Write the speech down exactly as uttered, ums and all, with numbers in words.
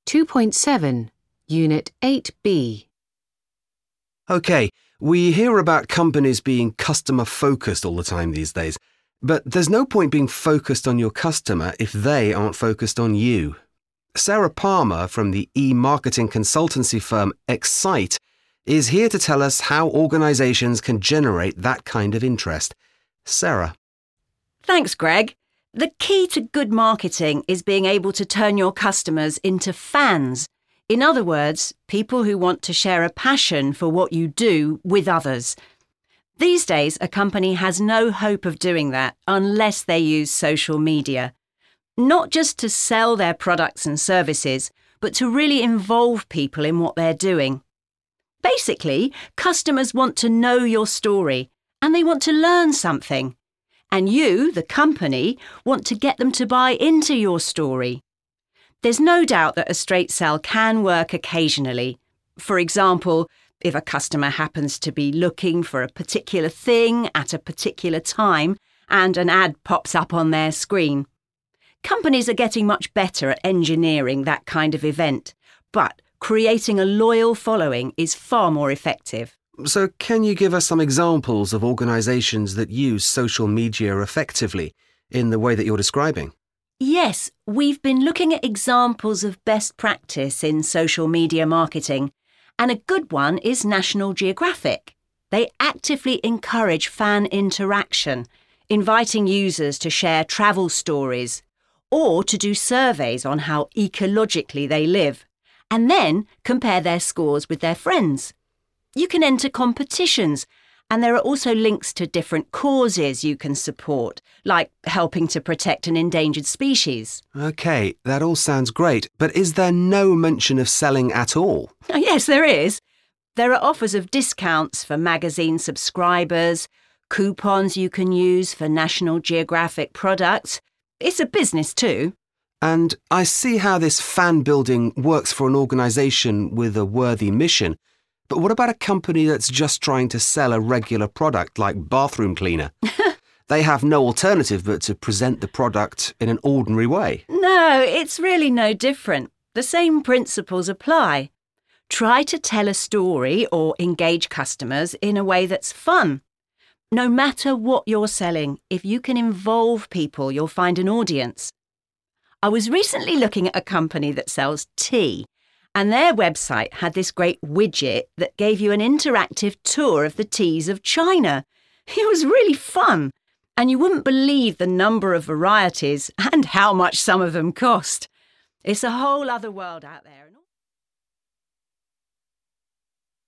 two point seven, Unit eight B. OK, we hear about companies being customer-focused all the time these days, but there's no point being focused on your customer if they aren't focused on you. Sarah Palmer from the e-marketing consultancy firm Excite is here to tell us how organisations can generate that kind of interest. Sarah. Thanks, Greg. The key to good marketing is being able to turn your customers into fans. In other words, people who want to share a passion for what you do with others. These days, a company has no hope of doing that unless they use social media. Not just to sell their products and services, but to really involve people in what they're doing. Basically, customers want to know your story and they want to learn something. And you, the company, want to get them to buy into your story. There's no doubt that a straight sell can work occasionally. For example, if a customer happens to be looking for a particular thing at a particular time and an ad pops up on their screen. Companies are getting much better at engineering that kind of event, but creating a loyal following is far more effective. So can you give us some examples of organisations that use social media effectively in the way that you're describing? Yes, we've been looking at examples of best practice in social media marketing, and a good one is National Geographic. They actively encourage fan interaction, inviting users to share travel stories or to do surveys on how ecologically they live, and then compare their scores with their friends. You can enter competitions, and there are also links to different causes you can support, like helping to protect an endangered species. OK, that all sounds great, but is there no mention of selling at all? Yes, there is. There are offers of discounts for magazine subscribers, coupons you can use for National Geographic products. It's a business too. And I see how this fan building works for an organisation with a worthy mission. But what about a company that's just trying to sell a regular product like bathroom cleaner? They have no alternative but to present the product in an ordinary way. No, it's really no different. The same principles apply. Try to tell a story or engage customers in a way that's fun. No matter what you're selling, if you can involve people, you'll find an audience. I was recently looking at a company that sells tea, and their website had this great widget that gave you an interactive tour of the teas of China. It was really fun, and you wouldn't believe the number of varieties and how much some of them cost. It's a whole other world out there.